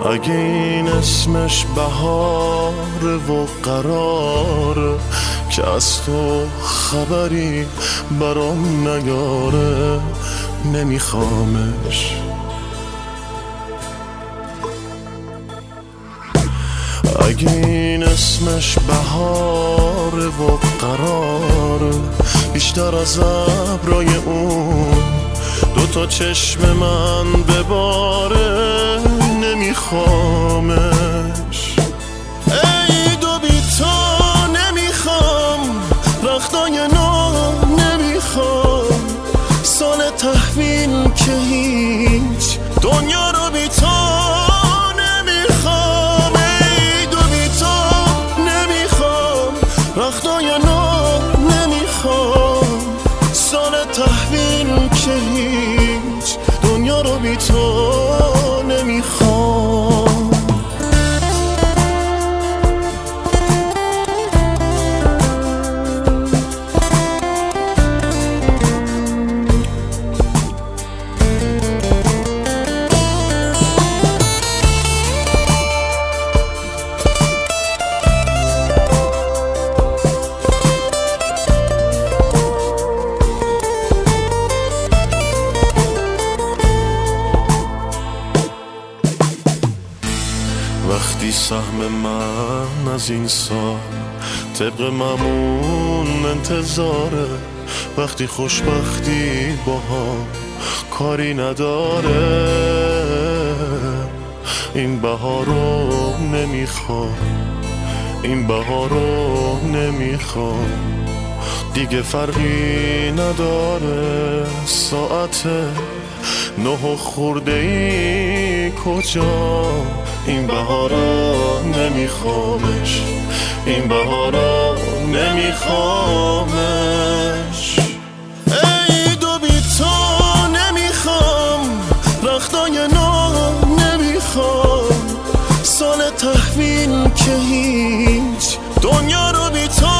اگه این اسمش بهاره و قراره که از تو خبری برام نیاره، نمیخوامش. اگه این اسمش بهاره و قراره بیشتر از ابرای اون دوتا چشم من بباره، نمیخوامش. ای دو بی تو نمیخوام، رختای نو نمیخوام، سال تحویل که هیچ دنیا رو بی تو نمیخوام. ای دو بی تو نمیخوام، رختای نو نمیخوام، سال تحویل که هیچ دنیا رو بی تو نمیخوام. وقتی سهم من از این سال طبق معمول انتظاره، وقتی خوشبختی با هم کاری نداره، این بهار رو نمیخوام، این بهار رو نمیخوام، دیگه فرقی نداره ساعت 9 خورده ای کجا، این بهارا نمیخوامش، این بهارا نمیخوامش. ای دو بی تو نمیخوام، رختای نو نمیخوام، سال تحویل که هیچ دنیا رو بی تو